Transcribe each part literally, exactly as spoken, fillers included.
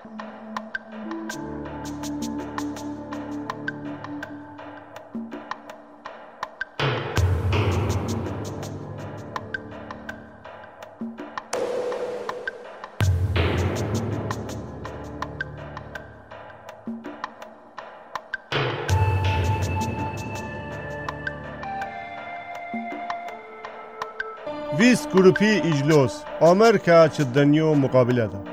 ویست گروپی اجلاس آمریکا چه دنیا مقابله ده.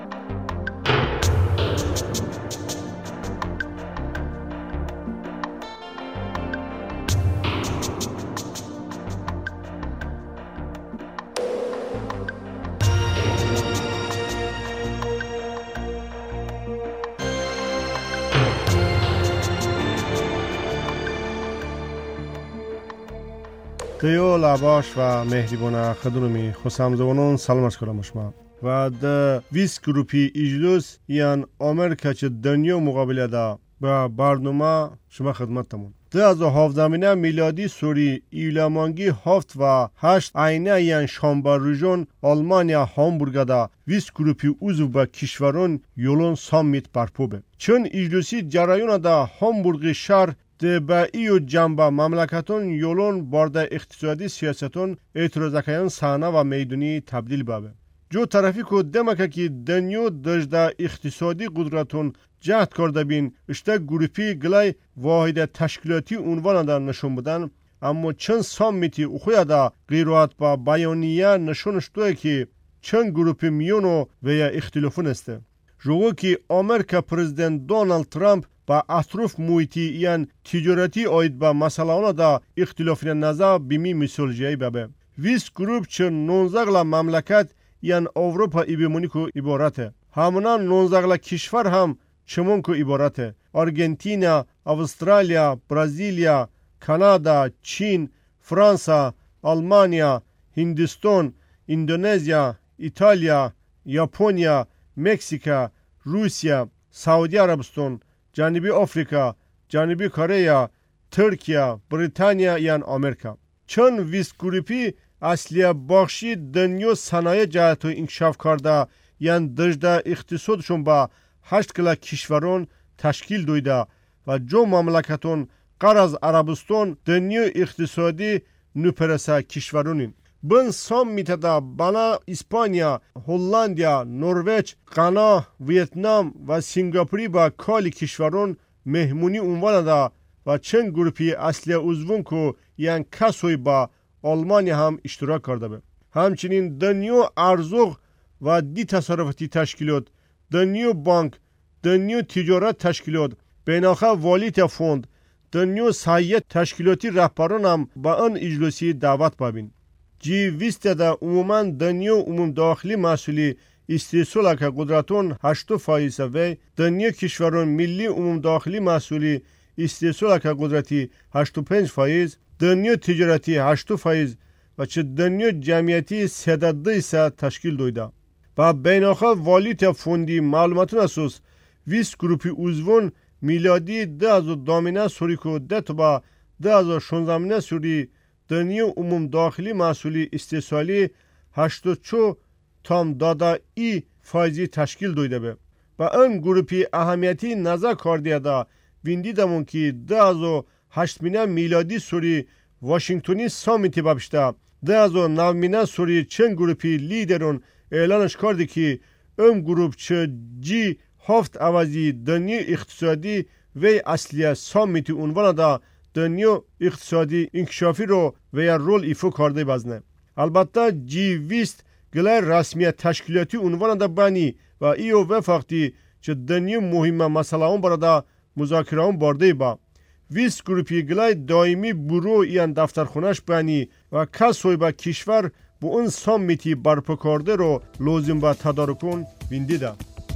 دیو لباش و مهربانه خدمت خسام زبانون سلام عرض کنم شما و د ویست گروپی اجلاس یان آمریکا چه دنیا مقابله ده با برنامه شما خدمتتون. ده از هفدهمین میلادی سوری ایلامانگی هفت و هشت اینه یان شنبه روزون آلمانیا هامبورگ ده ویست گروپی عضو به کشوران یولون سامیت برپا به. چون اجلاسی جریان ده هامبورگ شهر ده با ایو جنبه مملکتون یولون بارده اقتصادی سیاستون اعتراضکیان صحنه و میدونی تبدیل بابه. جو طرفی که دمکه که دنیا دجده اقتصادی قدرتون جهد کرده بین اشته گروپی گلای واحد تشکیلاتی عنوان ده نشون بدن، اما چند سامیتی اخویا ده غیرات با بیانیه نشون شده که چند گروپی میونو و یا اختلافون استه. جو که آمریکا پرزیدنت دونالد ترامپ با اطراف محیطی یان تجارتی آید با مسئله آنها دا اختلاف نظر بیمی مثال جایی بابه. ویست گروپ چه نونزاگلا مملکت یان اروپا ایبیمونیکو عبارته. همونا نونزاگلا کشور هم چمونکو عبارته. آرژانتین، استرالیا، برزیلیا، کانادا، چین، فرانسه، آلمانیا، هندوستان، اندونزیا، ایتالیا، ژاپنیا، مکزیک، روسیه، سعودی عربستان، جنوبی آفریقا، جنوبی کره، ترکیه، بریتانیا یان آمریکا. چون ویست گروپی اصلی بخشی دنیا صنایع جهت و انکشاف کرده یان دجده اقتصادشون با هشت کلا کشورون تشکیل دویده و جو مملکتون غیر از عربستان دنیا اقتصادی نوپرسه کشورونین. بن سام میتده بنا اسپانیا، هلندیا، نروژ، غانا، ویتنام و سنگاپوری با کالی کشورون مهمونی عنوان ده و چند گروپی اصلی عضوون که یان کسوی با آلمانیا هم اشتراک کرده به. همچنین دنیا ارزوغ و دی تصرفاتی تشکیلات، دنیا بانک، دنیا تجارت تشکیلات، بیناخه والیت فوند، دنیا سعیت تشکیلاتی رهبران هم با آن اجلاسی دعوت ببین. جی ویست ده عموما دنیا عموم داخلی مسئولی استیصال که قدرتون هشت فایز و دنیا کشوران ملی عموم داخلی مسئولی استیصال که قدرتی هشت و پنج فایز، دنیا تجارتی هشت فایز و چه دنیا جمعیتی سیده سه تشکیل دویده. و بیناخه والیت فوندی معلوماتون اساس ویست گروپی عضوون میلادی ده از دامینه سوری که ده با ده از شونزدهمینه سوری دنیا عموم داخلی مسئولی استیصالی هشت و چو تام دادا ای فایزی تشکیل دویده به. و این گروپی اهمیتی نظر کردیه ده ویندی دمون که ده از هشتمینه میلادی سوری واشنگتونی سامیتی بابشته ده از نومینه سوری چند گروپی لیدرون اعلانش کرده که این گروپ چه جی هفت عوضی دنیا اقتصادی و اصلی سامیتی عنوان ده دنیا اقتصادی انکشافی رو و یا رول ایفو کرده بزنه. البته جی ویست گلای رسمیت تشکیلاتی عنوان ده بانی و ایو وفاقتی چه دنیا مهمه مسئله اون براده مذاکره اون برده با. ویست گروپی گلای دائمی برو یان دفترخونش بانی و کسوی با کشور با اون سامیتی برپا کرده رو لازم با تدارکون ویندیده.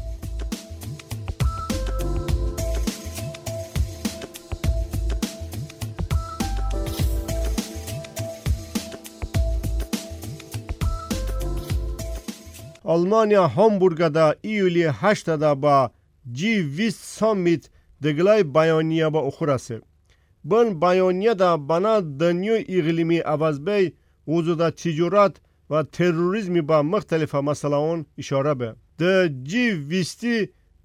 آلمانیا هامبورگ ده ایولی هشت ده با جی ویست سامیت دگلای بیانیه با اخورسه. بن بیانیه ده بنا دنیا اقلیمی عوض بی وجود تجارت و تروریسمی با مختلف مسئله اون اشاره به. ده جی ویستی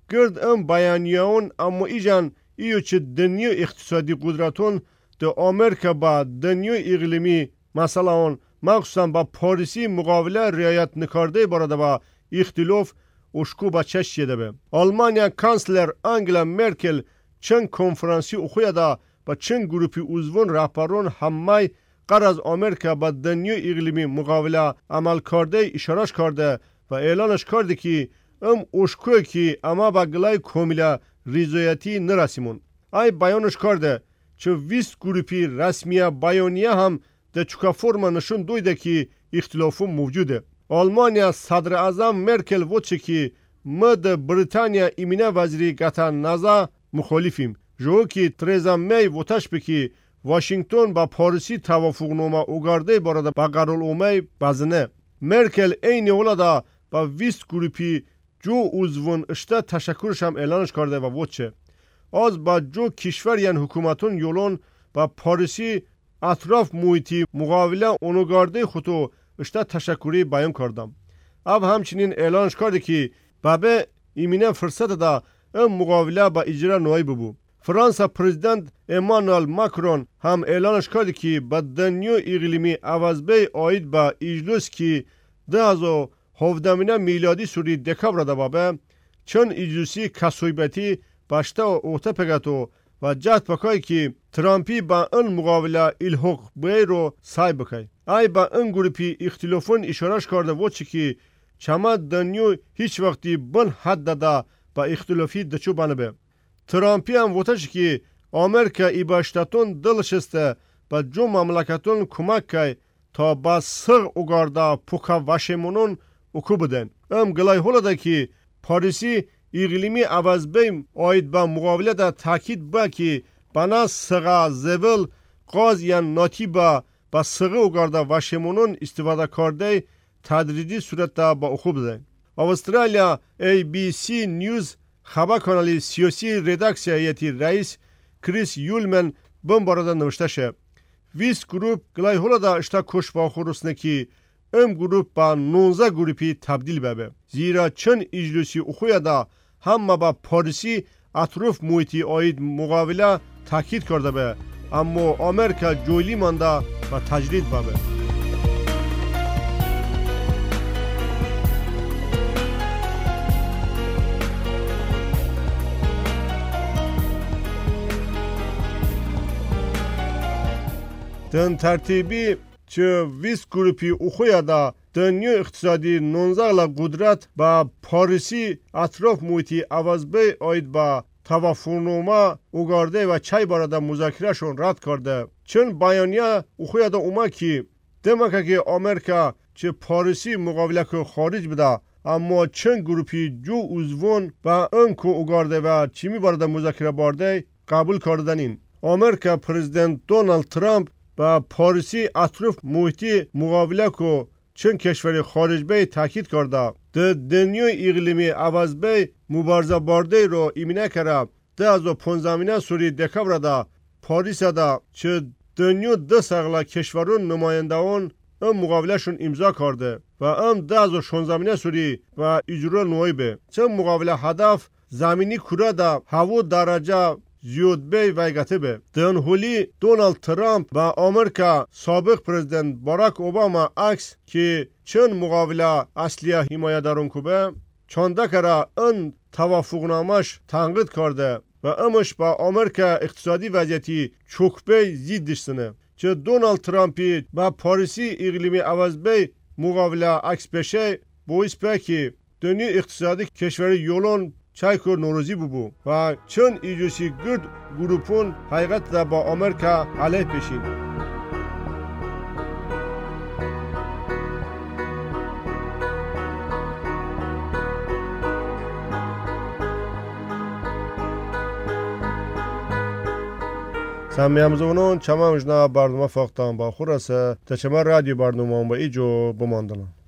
گرد ام بیانیاون اما ایجان ایو چه دنیا اقتصادی قدرتون ده آمریکا با دنیا اقلیمی مثلا اون مخصوصا با پاریسی مقابله رعایت نکرده برده با اختلاف اشکو با چش یده به. آلمانیا کانسلر انگلا مرکل چند کنفرانسی اخویا دا با چند گروپی عضوان رهبران همه قرار از آمریکا با دنیا اقلیمی مقابله عمل کرده اشارش کرده و اعلانش کرده که ام اشکوی که اما با گلای کاملا ریزایتی نرسیمون. ای بیانش کرده چه ویست گروپی رسمیه بیانیه هم ده چکا فرما نشون دویده که اختلافون موجوده. آلمانیا صدر اعظم مرکل وچه که ما ده بریتانیا ایمینه وزیری گتن نزا مخالفیم. جو که تریزا می وطش بکی واشنگتن با پاریسی توافقنامه اوگارده بارده با قرارالعمومی بزنه. مرکل این اولادا با ویست گروپی جو عضوان اشته تشکرش هم اعلانش کرده و وچه. از با جو کشور یعنی حکومتون یولون با پاریسی اطراف محیطی مقابله اونوگارده خودو اشته تشکری بیان کردم. اب همچنین اعلانش کرده که بابه ایمینه فرصت دا ام مقابله با اجرا نوعی ببو. فرانسا پرزیدنت ایمانوئل ماکرون هم اعلانش کرده که با دنیا اقلیمی عوضبه آید با اجلس که ده هزار هفدهم میلادی سوری دکبر دا بابه چون اجلسی کسویبتی باشته و اوته پگتو و جهت پکایی که ترامپی با اون مقابله الحق بای رو سای بکای. ای با اون گروپی اختلافون اشارش کرده و چی که چما دنیا هیچ وقتی بن حد داده با اختلافی دچو بنبه. ترامپی هم وطش که آمریکا ای باشتاتون دلشسته با جو مملکتون کمک که تا با سر اگارده پوکا وشمونون اکو بدن. ام گلای هوله که پاریسی اقلیمی عوض بیم آید با مقابله دا تاکید با که بنا سغا زول قاز یا ناتی با با سغا اگارده وشمونون استفاده کرده تدریجی صورت دا با اخو بده. استرالیا ای بی سی نیوز خبر کانالی سیاسی رداکسیا هیئتی رئیس کریس یولمن بم بارده نوشته شه. ویست گروپ گلای هولا دا اشتا کش با خورسنه که ام گروپ با نوزده گروپی تبدیل ببه. زیرا چند اجلسی اخویا دا هم با پاریسی اطراف محیطی آید مقابله تاکید کرده به اما آمریکا جویلی مانده و تجدید ببه. دن ترتیبی چه ویست گروپی اخویا دا دنیا اقتصادی نونزه لا قدرت با پاریسی اطراف محیطی عوضبه آید با توافقنامه اوگارده و چای بارده مذاکره شون رد کرده. چون بیانیه اخویا دا اومد که دمکه که آمریکا چه پاریسی مقابله که خارج بده اما چند گروپی جو عضوان با انکو اوگارده و چیمی بارده مذاکره بارده قبول کردنین. آمریکا پرزیدنت دونالد ترامپ با پاریسی اطراف محیطی مقابله که چند کشور خارج به تاکید کرده ده دنیا اقلیمی عوض به مبارزه بارده رو ایمینه کرده ده از و پونزمینه سوری دکبر ده پاریس ده چه دنیا ده سغلا کشورون نمایندهان ام مقابله شون امضا کرده و ام ده از و شونزمینه سوری و اجرا نوعی به چه مقابله هدف زمینی کره ده هوا درجه زیاد به ویگته به. دن هولی دونالد ترامپ با آمریکا سابق پرزیدنت باراک اوباما عکس که چند مقابله اصلی حمایه دارون کوبه چانده کرا ان توافقنامش تنقید کرده و امش با آمریکا اقتصادی وضعیتی چوکبه زیدشتنه. چه دونالد ترامپی با پاریسی اقلیمی عوض به مقابله عکس بشه باعث به که دنیا اقتصادی کشور یولون چایکو نوروزی ببو و چون ایجوسی گرد گروپون حقیقت دا با آمریکا علیه پیشین. سمیامزونون چما مجنا برنامه فاقتان با خورسه تا چما رادیو برنامه با ایجو بماندلن.